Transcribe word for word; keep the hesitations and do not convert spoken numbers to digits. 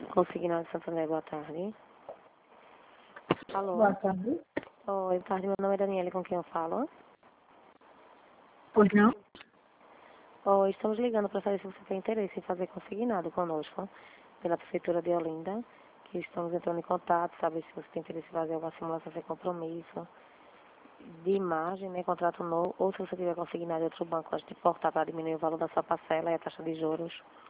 Consignado de Santander, boa tarde. Alô? Boa tarde. Oi, boa tarde, meu nome é Daniela, com quem eu falo? Pois não? Oi, estamos ligando para saber se você tem interesse em fazer consignado conosco, pela Prefeitura de Olinda, que estamos entrando em contato, saber se você tem interesse em fazer alguma simulação sem compromisso, de imagem, né, contrato novo, ou se você tiver consignado em outro banco antes de portar para diminuir o valor da sua parcela e a taxa de juros.